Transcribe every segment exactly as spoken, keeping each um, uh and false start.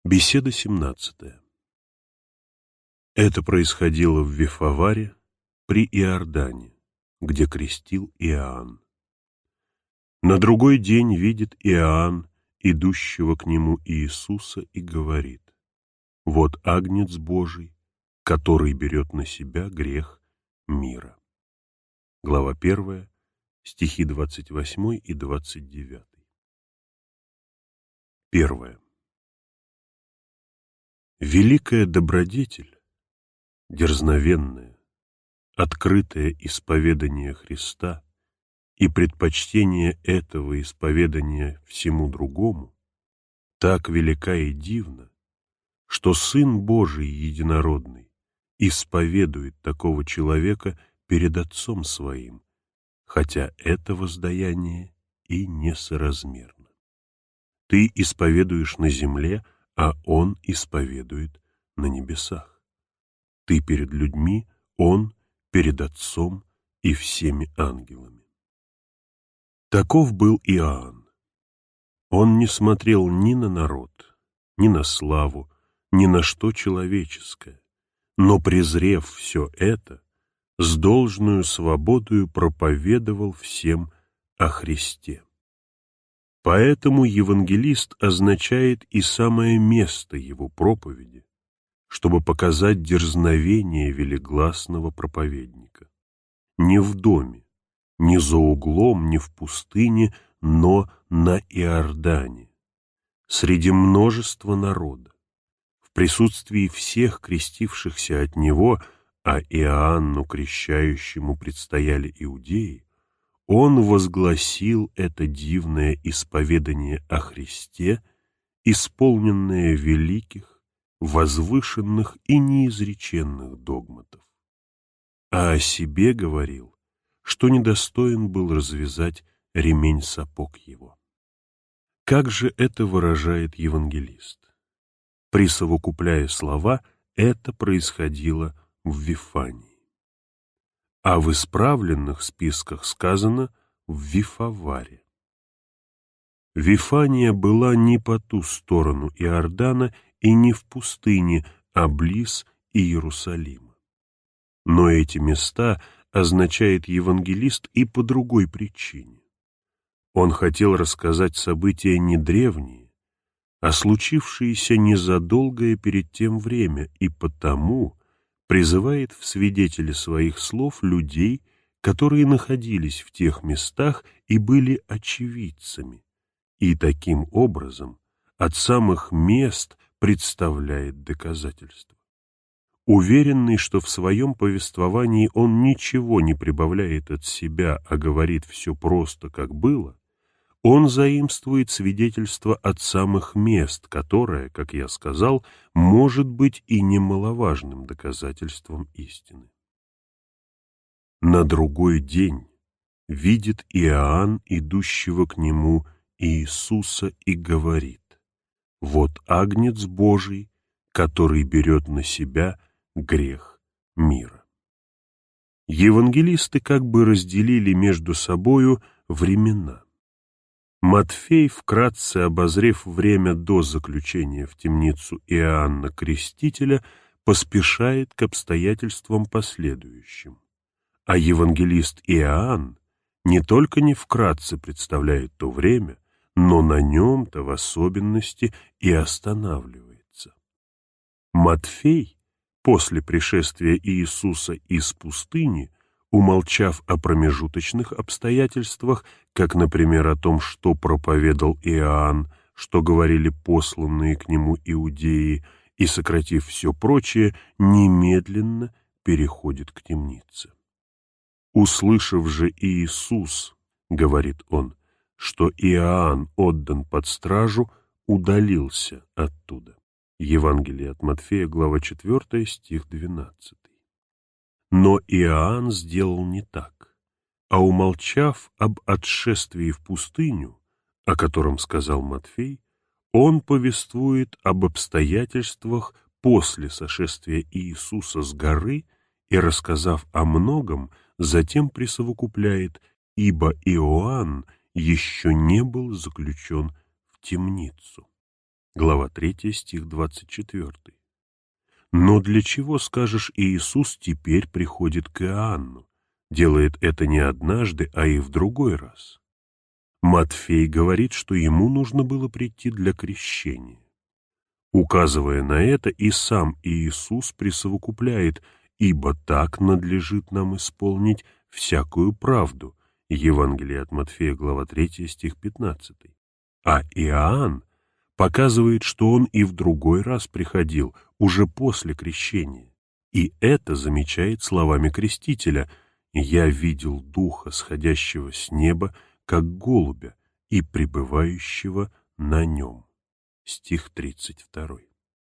Беседа семнадцатая. Это происходило в Вифаваре при Иордане, где крестил Иоанн. На другой день видит Иоанн идущего к нему Иисуса и говорит: «Вот Агнец Божий, который берет на себя грех мира». Глава первая, стихи двадцать восьмой и двадцать девятый. Первое. Великая добродетель, дерзновенное, открытое исповедание Христа и предпочтение этого исповедания всему другому так велика и дивна, что Сын Божий Единородный исповедует такого человека перед Отцом Своим, хотя это воздаяние и несоразмерно. Ты исповедуешь на земле, а Он исповедует на небесах. Ты перед людьми, Он перед Отцом и всеми ангелами. Таков был Иоанн. Он не смотрел ни на народ, ни на славу, ни на что человеческое, но, презрев все это, с должную свободою проповедовал всем о Христе. Поэтому евангелист означает и самое место его проповеди, чтобы показать дерзновение велигласного проповедника. Не в доме, не за углом, не в пустыне, но на Иордане, среди множества народа, в присутствии всех крестившихся от него, а Иоанну крещающему предстояли иудеи, он возгласил это дивное исповедание о Христе, исполненное великих, возвышенных и неизреченных догматов. А о себе говорил, что недостоин был развязать ремень сапог его. Как же это выражает евангелист? Присовокупляя слова, это происходило в Вифании. А в исправленных списках сказано в Вифаваре. Вифания была не по ту сторону Иордана и не в пустыне, а близ Иерусалима. Но эти места означает евангелист и по другой причине. Он хотел рассказать события не древние, а случившиеся незадолгое перед тем время, и потому призывает в свидетели своих слов людей, которые находились в тех местах и были очевидцами, и таким образом от самых мест представляет доказательства. Уверенный, что в своем повествовании он ничего не прибавляет от себя, а говорит все просто, как было, он заимствует свидетельство от самых мест, которое, как я сказал, может быть и немаловажным доказательством истины. На другой день видит Иоанн идущего к нему Иисуса и говорит: «Вот Агнец Божий, который берет на себя грех мира». Евангелисты как бы разделили между собою времена. Матфей, вкратце обозрев время до заключения в темницу Иоанна Крестителя, поспешает к обстоятельствам последующим. А евангелист Иоанн не только не вкратце представляет то время, но на нем-то в особенности и останавливается. Матфей, после пришествия Иисуса из пустыни, умолчав о промежуточных обстоятельствах, как, например, о том, что проповедал Иоанн, что говорили посланные к нему иудеи, и, сократив все прочее, немедленно переходит к темнице. «Услышав же Иисус, — говорит он, — что Иоанн отдан под стражу, удалился оттуда». Евангелие от Матфея, глава четвёртая, стих двенадцатый. Но Иоанн сделал не так, а, умолчав об отшествии в пустыню, о котором сказал Матфей, он повествует об обстоятельствах после сошествия Иисуса с горы и, рассказав о многом, затем присовокупляет: «Ибо Иоанн еще не был заключен в темницу». глава третья, стих двадцать четвёртый. Но для чего, скажешь, Иисус теперь приходит к Иоанну? Делает это не однажды, а и в другой раз. Матфей говорит, что ему нужно было прийти для крещения. Указывая на это, и сам Иисус присовокупляет: «Ибо так надлежит нам исполнить всякую правду». Евангелие от Матфея, глава третья, стих пятнадцатый. А Иоанн показывает, что он и в другой раз приходил, уже после крещения. И это замечает словами крестителя: «Я видел Духа, сходящего с неба, как голубя, и пребывающего на нем». Стих тридцать второй.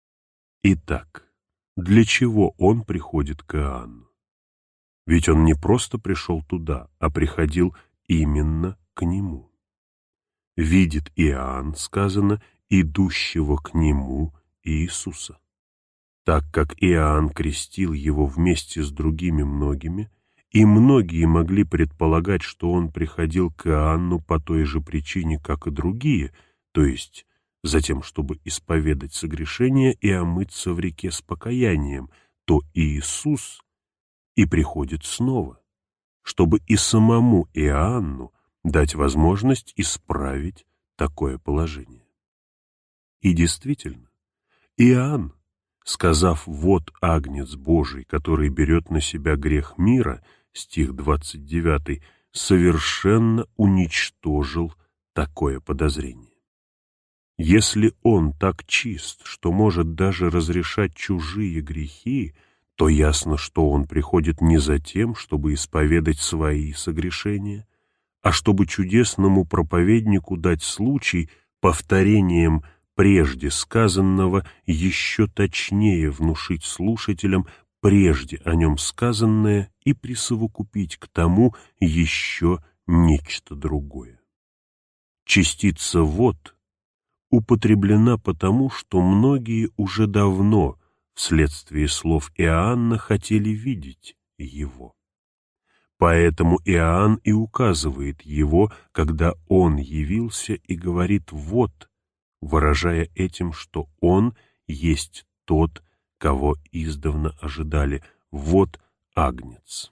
Итак, для чего он приходит к Иоанну? Ведь он не просто пришел туда, а приходил именно к нему. Видит Иоанн, сказано, идущего к нему Иисуса. Так как Иоанн крестил его вместе с другими многими, и многие могли предполагать, что он приходил к Иоанну по той же причине, как и другие, то есть затем, чтобы исповедать согрешения и омыться в реке с покаянием, то Иисус и приходит снова, чтобы и самому Иоанну дать возможность исправить такое положение. И действительно, Иоанн, сказав: «Вот Агнец Божий, который берет на себя грех мира», стих двадцать девятый, совершенно уничтожил такое подозрение. Если он так чист, что может даже разрешать чужие грехи, то ясно, что он приходит не за тем, чтобы исповедать свои согрешения, а чтобы чудесному проповеднику дать случай повторением прежде сказанного еще точнее внушить слушателям прежде о нем сказанное и присовокупить к тому еще нечто другое. Частица «вот» употреблена потому, что многие уже давно, вследствие слов Иоанна, хотели видеть его. Поэтому Иоанн и указывает его, когда он явился, и говорит «вот», выражая этим, что он есть тот, кого издавна ожидали. Вот Агнец.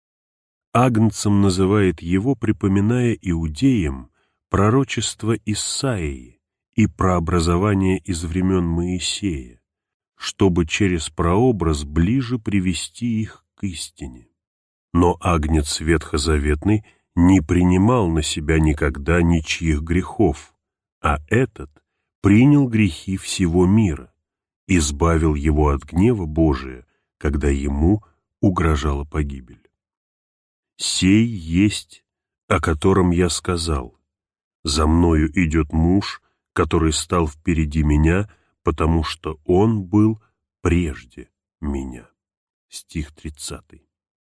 Агнцем называет его, припоминая иудеям пророчество Исаии и прообразование из времен Моисея, чтобы через прообраз ближе привести их к истине. Но Агнец ветхозаветный не принимал на себя никогда ничьих грехов, а этот принял грехи всего мира, избавил его от гнева Божия, когда ему угрожала погибель. «Сей есть, о котором я сказал: за мною идет муж, который стал впереди меня, потому что он был прежде меня». Стих тридцатый.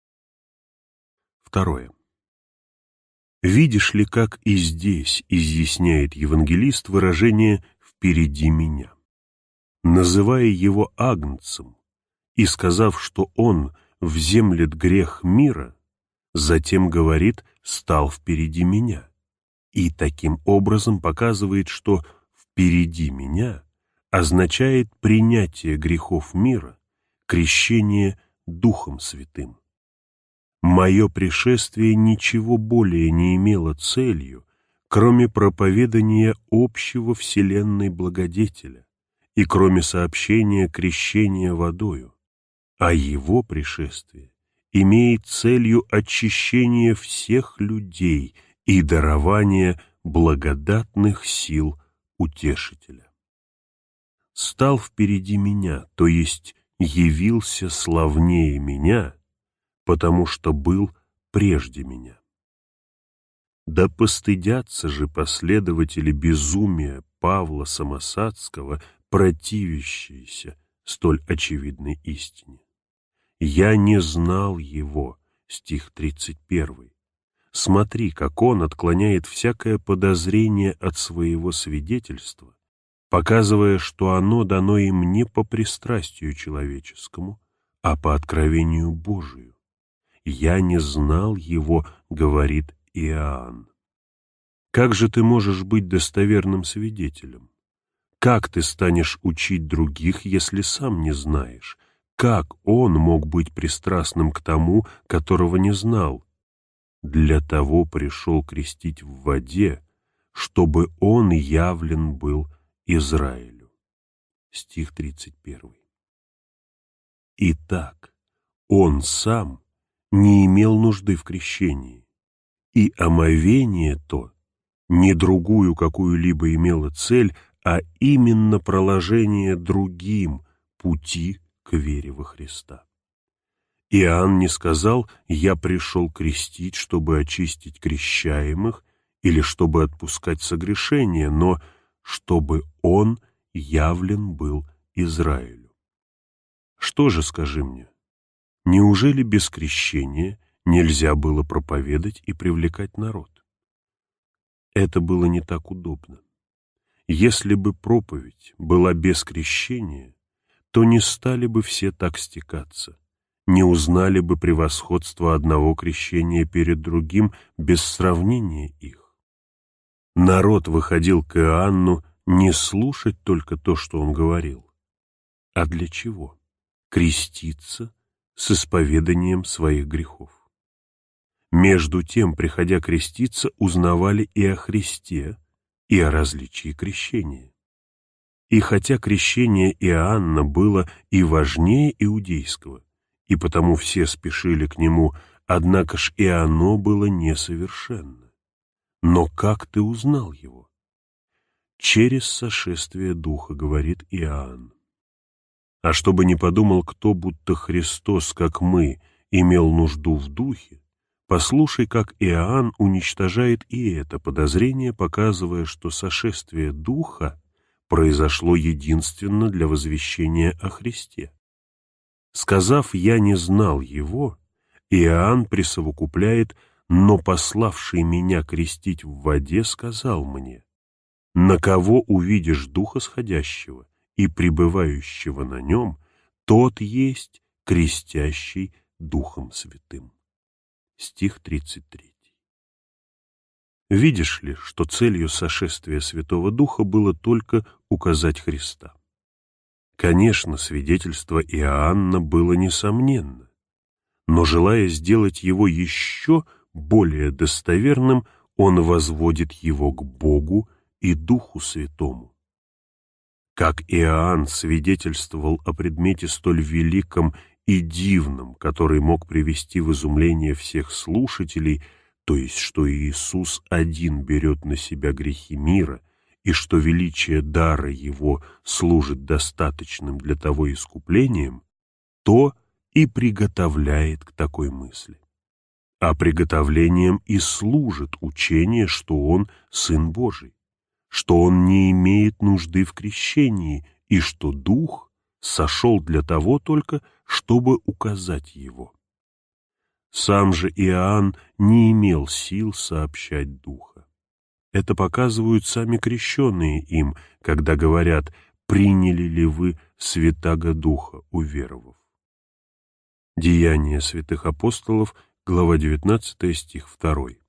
Второе. Видишь ли, как и здесь изъясняет евангелист выражение «впереди меня». Называя его Агнцем и сказав, что он вземлет грех мира, затем говорит «стал впереди меня», и таким образом показывает, что «впереди меня» означает принятие грехов мира, крещение Духом Святым. Мое пришествие ничего более не имело целью, кроме проповедания общего вселенной благодетеля и кроме сообщения крещения водою, а его пришествие имеет целью очищения всех людей и дарования благодатных сил Утешителя. Стал впереди меня, то есть явился славнее меня, потому что был прежде меня. Да постыдятся же последователи безумия Павла Самосадского, противящиеся столь очевидной истине. «Я не знал его», стих тридцать первый. Смотри, как он отклоняет всякое подозрение от своего свидетельства, показывая, что оно дано им не по пристрастию человеческому, а по откровению Божию. «Я не знал его», — говорит Иоанн. Как же ты можешь быть достоверным свидетелем? Как ты станешь учить других, если сам не знаешь? Как он мог быть пристрастным к тому, которого не знал? Для того пришел крестить в воде, чтобы он явлен был Израилю. Стих тридцать первый. Итак, он сам не имел нужды в крещении, и омовение то не другую какую-либо имело цель, а именно проложение другим пути к вере во Христа. Иоанн не сказал: «Я пришел крестить, чтобы очистить крещаемых или чтобы отпускать согрешения», но чтобы он явлен был Израилю. Что же, скажи мне, неужели без крещения нельзя было проповедать и привлекать народ? Это было не так удобно. Если бы проповедь была без крещения, то не стали бы все так стекаться, не узнали бы превосходство одного крещения перед другим без сравнения их. Народ выходил к Иоанну не слушать только то, что он говорил, а для чего? Креститься с исповеданием своих грехов. Между тем, приходя креститься, узнавали и о Христе, и о различии крещения. И хотя крещение Иоанна было и важнее иудейского, и потому все спешили к нему, однако ж и оно было несовершенно. Но как ты узнал его? Через сошествие Духа, говорит Иоанн. А чтобы не подумал кто, будто Христос, как мы, имел нужду в Духе, послушай, как Иоанн уничтожает и это подозрение, показывая, что сошествие Духа произошло единственно для возвещения о Христе. Сказав «я не знал его», Иоанн присовокупляет: «но пославший меня крестить в воде сказал мне: на кого увидишь Духа сходящего и пребывающего на нем, тот есть крестящий Духом Святым». Стих тридцать три. Видишь ли, что целью сошествия Святого Духа было только указать Христа? Конечно, свидетельство Иоанна было несомненно, но, желая сделать его еще более достоверным, он возводит его к Богу и Духу Святому. Как Иоанн свидетельствовал о предмете столь великом и дивном, который мог привести в изумление всех слушателей, то есть, что Иисус один берет на себя грехи мира, и что величие дара Его служит достаточным для того искуплением, то и приготовляет к такой мысли. А приготовлением и служит учение, что Он Сын Божий, что Он не имеет нужды в крещении, и что Дух сошел для того только, чтобы указать Его. Сам же Иоанн не имел сил сообщать Духа. Это показывают сами крещенные им, когда говорят: «Приняли ли вы Святаго Духа, уверовав?» Деяния святых апостолов, глава девятнадцатая, стих второй.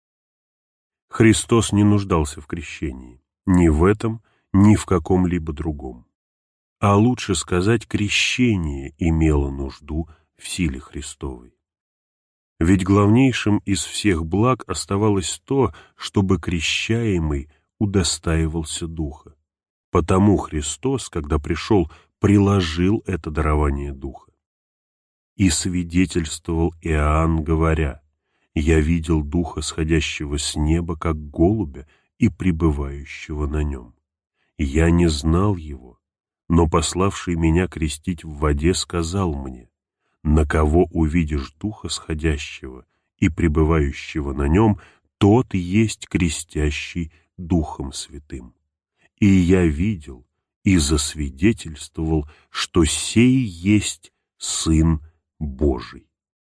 Христос не нуждался в крещении, ни в этом, ни в каком-либо другом. А лучше сказать, крещение имело нужду в силе Христовой. Ведь главнейшим из всех благ оставалось то, чтобы крещаемый удостаивался Духа. Потому Христос, когда пришел, приложил это дарование Духа. И свидетельствовал Иоанн, говоря: «Я видел Духа, сходящего с неба, как голубя, и пребывающего на нем. Я не знал его, но пославший меня крестить в воде сказал мне: на кого увидишь Духа сходящего и пребывающего на нем, тот есть крестящий Духом Святым. И я видел и засвидетельствовал, что сей есть Сын Божий».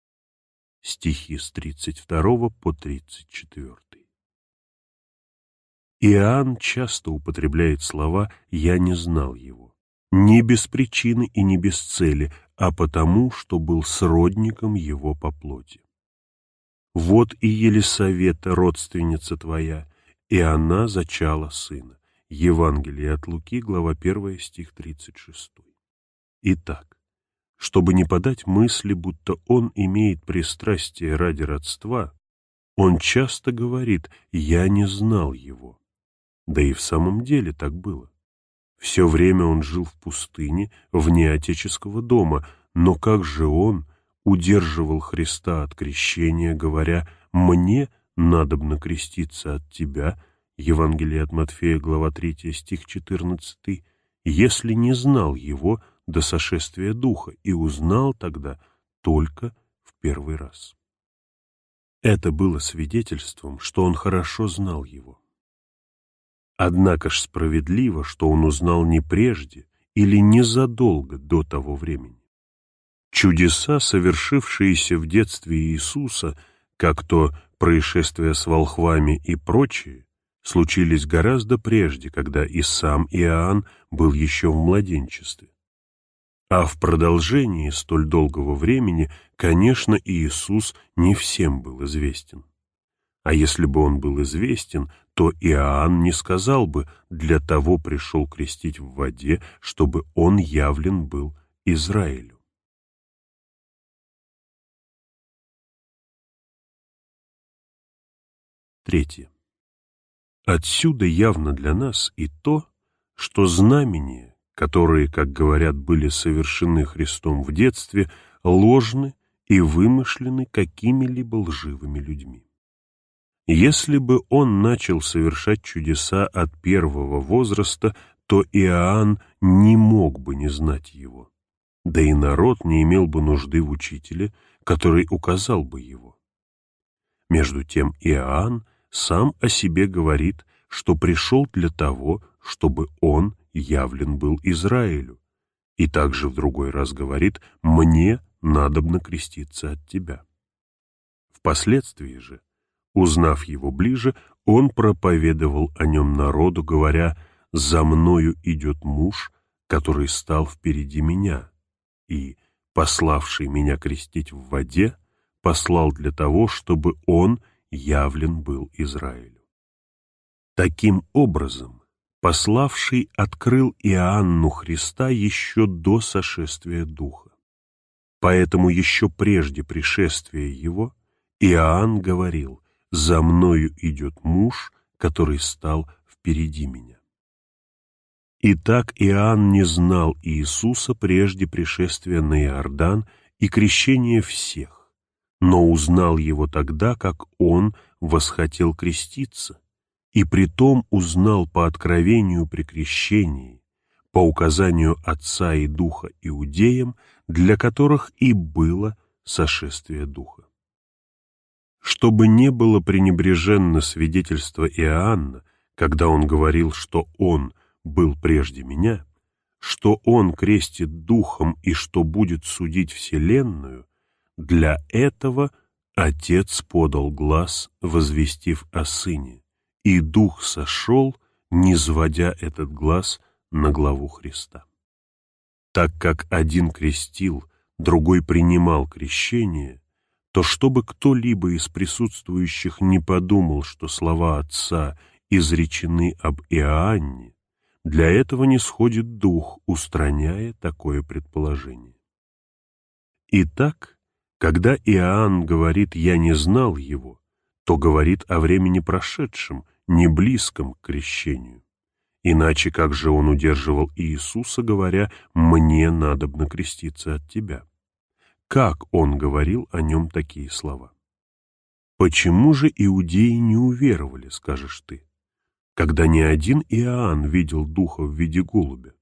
Стихи с тридцать второго по тридцать четвёртый. Иоанн часто употребляет слова «я не знал его», не без причины и не без цели, а потому, что был сродником его по плоти. «Вот и Елисавета, родственница твоя, и она зачала сына. Евангелие от Луки, глава первая, стих тридцать шестой. Итак, чтобы не подать мысли, будто он имеет пристрастие ради родства, он часто говорит: «Я не знал его». Да и в самом деле так было. Все время он жил в пустыне, вне отеческого дома, но как же он удерживал Христа от крещения, говоря: «Мне надобно креститься от тебя», Евангелие от Матфея, глава третья, стих четырнадцатый, если не знал его до сошествия Духа и узнал тогда только в первый раз. Это было свидетельством, что он хорошо знал его. Однако ж справедливо, что он узнал не прежде или незадолго до того времени. Чудеса, совершившиеся в детстве Иисуса, как то происшествие с волхвами и прочие, случились гораздо прежде, когда и сам Иоанн был еще в младенчестве. А в продолжении столь долгого времени, конечно, Иисус не всем был известен. А если бы он был известен, то Иоанн не сказал бы: «Для того пришел крестить в воде, чтобы он явлен был Израилю». Третье. Отсюда явно для нас и то, что знамения, которые, как говорят, были совершены Христом в детстве, ложны и вымышлены какими-либо лживыми людьми. Если бы он начал совершать чудеса от первого возраста, то Иоанн не мог бы не знать его, да и народ не имел бы нужды в учителе, который указал бы его. Между тем Иоанн сам о себе говорит, что пришел для того, чтобы он явлен был Израилю, и также в другой раз говорит: «Мне надобно креститься от тебя». Впоследствии же, узнав его ближе, он проповедовал о нем народу, говоря: «За мною идет муж, который стал впереди меня, и, пославший меня крестить в воде, послал для того, чтобы он явлен был Израилю». Таким образом, пославший открыл Иоанну Христа еще до сошествия Духа. Поэтому еще прежде пришествия его Иоанн говорил: «За мною идет муж, который стал впереди меня». Итак, Иоанн не знал Иисуса прежде пришествия на Иордан и крещения всех, но узнал его тогда, как он восхотел креститься, и притом узнал по откровению при крещении, по указанию Отца и Духа иудеям, для которых и было сошествие Духа. Чтобы не было пренебреженно свидетельство Иоанна, когда он говорил, что он был прежде меня, что он крестит Духом и что будет судить вселенную, для этого Отец подал глас, возвестив о Сыне, и Дух сошел, низводя этот глас на главу Христа. Так как один крестил, другой принимал крещение, то чтобы кто-либо из присутствующих не подумал, что слова Отца изречены об Иоанне, для этого нисходит Дух, устраняя такое предположение. Итак, когда Иоанн говорит «я не знал его», то говорит о времени прошедшем, не близком к крещению. Иначе как же он удерживал Иисуса, говоря: «Мне надобно креститься от тебя»? Как он говорил о нем такие слова? Почему же иудеи не уверовали, скажешь ты, когда ни один Иоанн видел Духа в виде голубя?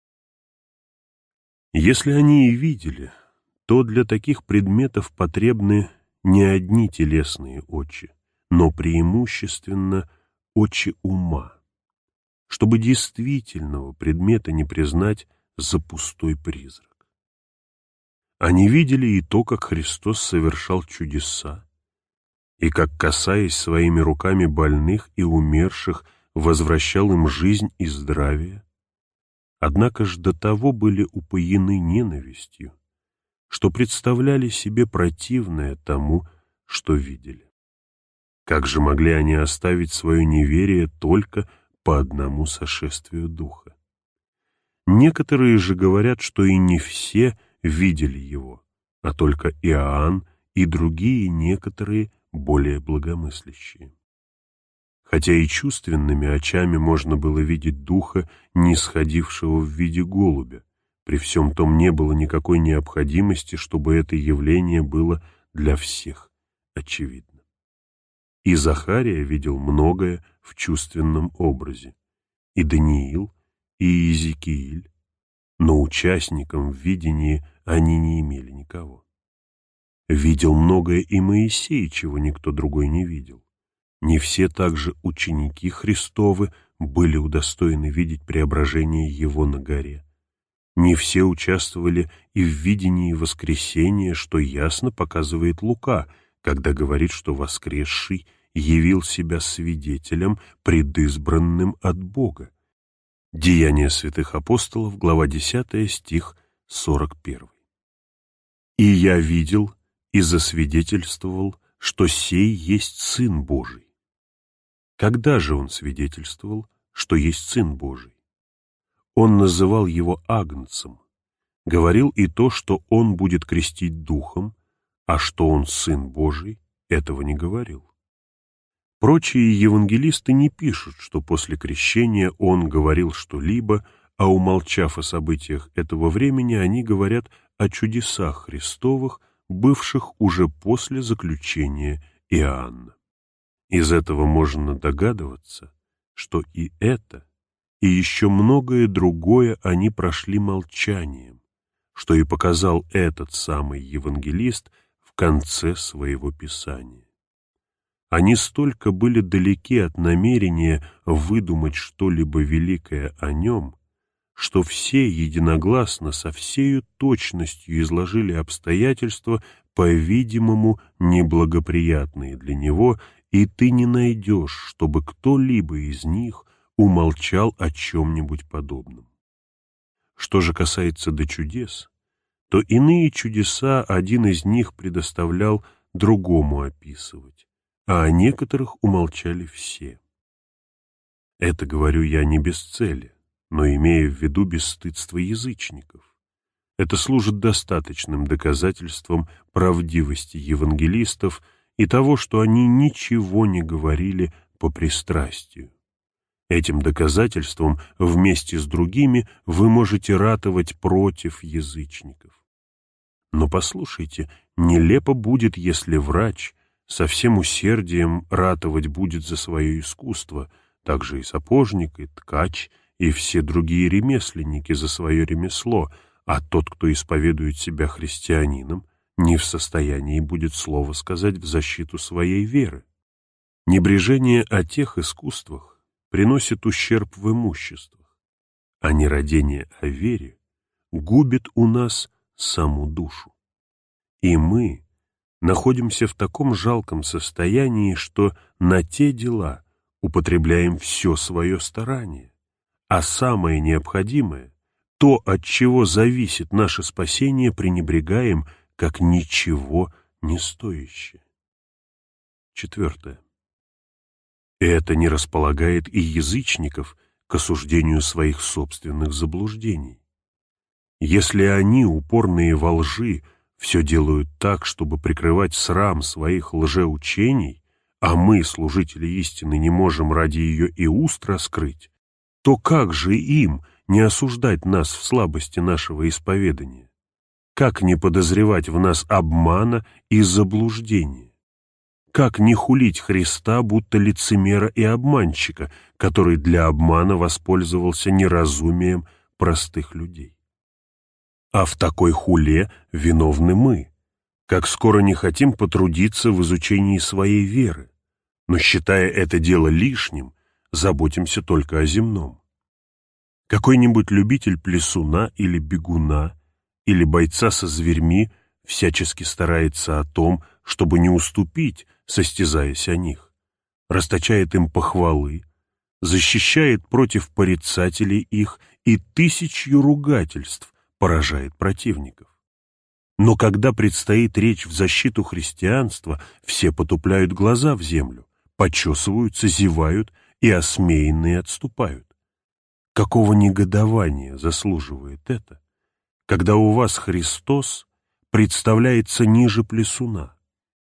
Если они и видели, то для таких предметов потребны не одни телесные очи, но преимущественно очи ума, чтобы действительного предмета не признать за пустой призрак. Они видели и то, как Христос совершал чудеса, и как, касаясь своими руками больных и умерших, возвращал им жизнь и здравие, однако ж до того были упоены ненавистью, что представляли себе противное тому, что видели. Как же могли они оставить свое неверие только по одному сошествию Духа. Некоторые же говорят, что и не все видели его, а только Иоанн и другие некоторые более благомыслящие. Хотя и чувственными очами можно было видеть Духа, нисходившего в виде голубя, при всем том не было никакой необходимости, чтобы это явление было для всех очевидно. И Захария видел многое в чувственном образе, и Даниил, и Иезекииль, но участником в видении они не имели никого. Видел многое и Моисей, чего никто другой не видел. Не все также ученики Христовы были удостоены видеть преображение Его на горе. Не все участвовали и в видении воскресения, что ясно показывает Лука, когда говорит, что воскресший явил себя свидетелем, предизбранным от Бога. Деяния святых апостолов, глава десятая, стих сорок первый. «И я видел и засвидетельствовал, что сей есть Сын Божий». Когда же он свидетельствовал, что есть Сын Божий? Он называл его Агнцем, говорил и то, что он будет крестить Духом, а что он Сын Божий, этого не говорил. Прочие евангелисты не пишут, что после крещения он говорил что-либо, а умолчав о событиях этого времени, они говорят о чудесах Христовых, бывших уже после заключения Иоанна. Из этого можно догадываться, что и это, и еще многое другое они прошли молчанием, что и показал этот самый евангелист в конце своего писания. Они столько были далеки от намерения выдумать что-либо великое о нем, что все единогласно со всею точностью изложили обстоятельства, по-видимому, неблагоприятные для него, и ты не найдешь, чтобы кто-либо из них умолчал о чем-нибудь подобном. Что же касается до чудес, то иные чудеса один из них предоставлял другому описывать, а о некоторых умолчали все. Это говорю я не без цели, но имея в виду бесстыдство язычников. Это служит достаточным доказательством правдивости евангелистов и того, что они ничего не говорили по пристрастию. Этим доказательством вместе с другими вы можете ратовать против язычников. Но послушайте, нелепо будет, если врач со всем усердием ратовать будет за свое искусство, также и сапожник, и ткач, и все другие ремесленники за свое ремесло, а тот, кто исповедует себя христианином, не в состоянии будет слова сказать в защиту своей веры. Небрежение о тех искусствах приносит ущерб в имуществах, а нерадение о вере губит у нас саму душу. И мы находимся в таком жалком состоянии, что на те дела употребляем все свое старание, а самое необходимое, то, от чего зависит наше спасение, пренебрегаем как ничего не стоящее. Четвертое. Это не располагает и язычников к осуждению своих собственных заблуждений. Если они, упорные во лжи, все делают так, чтобы прикрывать срам своих лжеучений, а мы, служители истины, не можем ради ее и уст раскрыть, то как же им не осуждать нас в слабости нашего исповедания? Как не подозревать в нас обмана и заблуждения? Как не хулить Христа, будто лицемера и обманщика, который для обмана воспользовался неразумием простых людей? А в такой хуле виновны мы, как скоро не хотим потрудиться в изучении своей веры, но, считая это дело лишним, заботимся только о земном. Какой-нибудь любитель плясуна или бегуна, или бойца со зверьми всячески старается о том, чтобы не уступить, состязаясь о них, расточает им похвалы, защищает против порицателей их и тысячью ругательств поражает противников. Но когда предстоит речь в защиту христианства, все потупляют глаза в землю, почесываются, зевают и осмеянные отступают. Какого негодования заслуживает это, когда у вас Христос представляется ниже плесуна?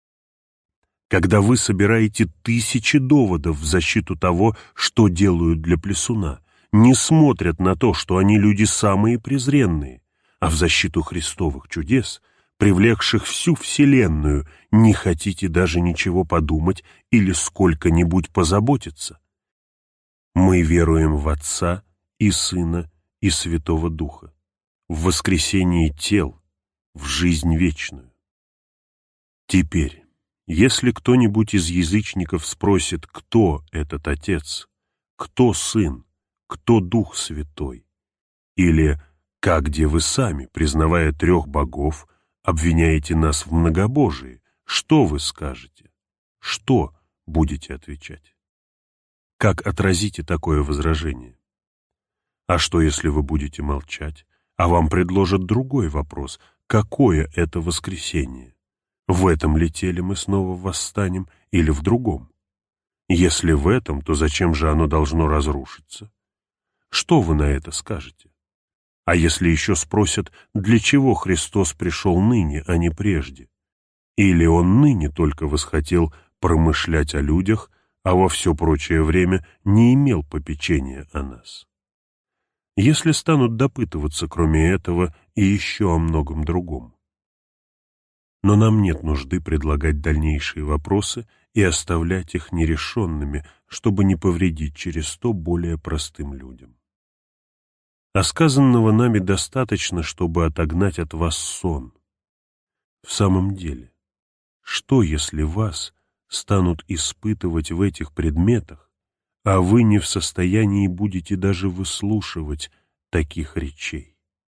Когда вы собираете тысячи доводов в защиту того, что делают для плесуна, не смотрят на то, что они люди самые презренные, а в защиту Христовых чудес, привлекших всю вселенную, не хотите даже ничего подумать или сколько-нибудь позаботиться. Мы веруем в Отца и Сына и Святого Духа, в воскресение тел, в жизнь вечную. Теперь, если кто-нибудь из язычников спросит, кто этот Отец, кто Сын, кто Дух Святой, или «Как где вы сами, признавая трех богов, обвиняете нас в многобожии, что вы скажете? Что будете отвечать?» Как отразите такое возражение? А что, если вы будете молчать, а вам предложат другой вопрос: какое это воскресенье? В этом ли теле мы снова восстанем или в другом? Если в этом, то зачем же оно должно разрушиться? Что вы на это скажете? А если еще спросят, для чего Христос пришел ныне, а не прежде? Или Он ныне только восхотел промышлять о людях, а во все прочее время не имел попечения о нас? Если станут допытываться, кроме этого, и еще о многом другом. Но нам нет нужды предлагать дальнейшие вопросы и оставлять их нерешенными, чтобы не повредить через то более простым людям. А сказанного нами достаточно, чтобы отогнать от вас сон. В самом деле, что, если вас станут испытывать в этих предметах, а вы не в состоянии будете даже выслушивать таких речей?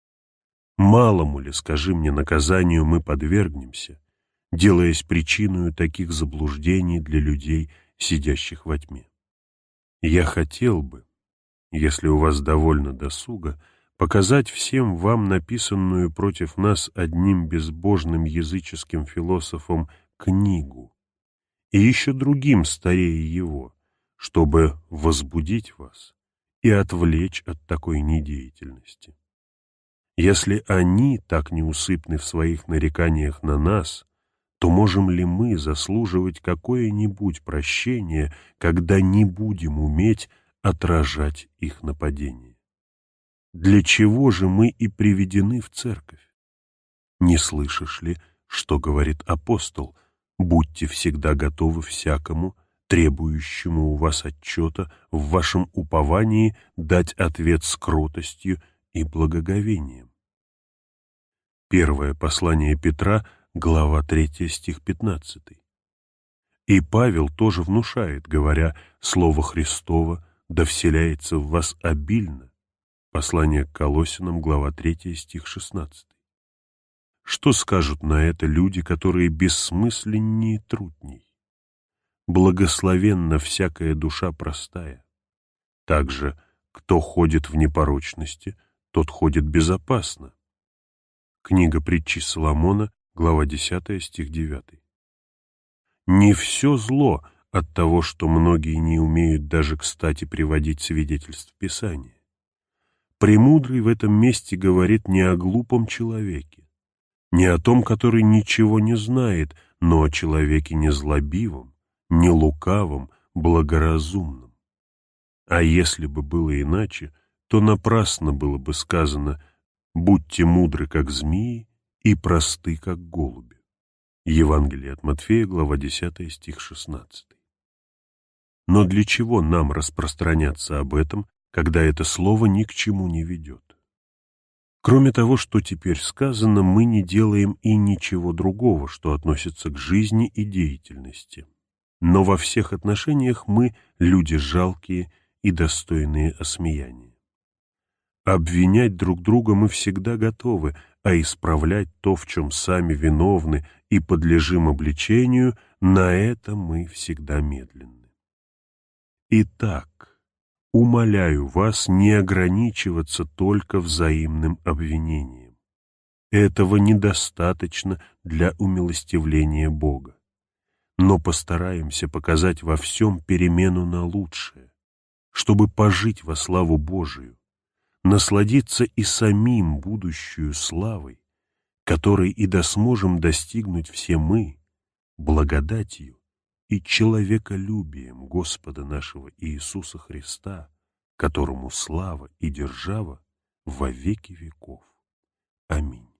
Малому ли, скажи мне, наказанию мы подвергнемся, делаясь причиной таких заблуждений для людей, сидящих во тьме? Я хотел бы, если у вас довольно досуга, показать всем вам написанную против нас одним безбожным языческим философом книгу, и еще другим старее его, чтобы возбудить вас и отвлечь от такой недеятельности. Если они так неусыпны в своих нареканиях на нас, то можем ли мы заслуживать какое-нибудь прощение, когда не будем уметь отражать их нападение? Для чего же мы и приведены в церковь? Не слышишь ли, что говорит апостол: «Будьте всегда готовы всякому, требующему у вас отчета, в вашем уповании дать ответ с кротостью и благоговением». Первое послание Петра, глава третья, стих пятнадцатый. И Павел тоже внушает, говоря: «Слово Христово да вселяется в вас обильно». Послание к Колоссянам, глава третья, стих шестнадцатый. Что скажут на это люди, которые бессмысленнее трутней? Благословенна всякая душа простая. Также, кто ходит в непорочности, тот ходит безопасно. Книга притчи Соломона, глава десятая, стих девятый. Не все зло от того, что многие не умеют даже кстати приводить свидетельств Писания. Премудрый в этом месте говорит не о глупом человеке, не о том, который ничего не знает, но о человеке незлобивом, не лукавом, благоразумном. А если бы было иначе, то напрасно было бы сказано: «Будьте мудры, как змеи, и просты, как голуби». Евангелие от Матфея, глава десятая, стих шестнадцатый. Но для чего нам распространяться об этом, когда это слово ни к чему не ведет? Кроме того, что теперь сказано, мы не делаем и ничего другого, что относится к жизни и деятельности. Но во всех отношениях мы люди жалкие и достойные осмеяния. Обвинять друг друга мы всегда готовы, а исправлять то, в чем сами виновны и подлежим обличению, на это мы всегда медленны. Итак, умоляю вас не ограничиваться только взаимным обвинением. Этого недостаточно для умилостивления Бога. Но постараемся показать во всем перемену на лучшее, чтобы пожить во славу Божию, насладиться и самим будущую славой, которой и досможем достигнуть все мы, благодатью и человеколюбием Господа нашего Иисуса Христа, которому слава и держава во веки веков. Аминь.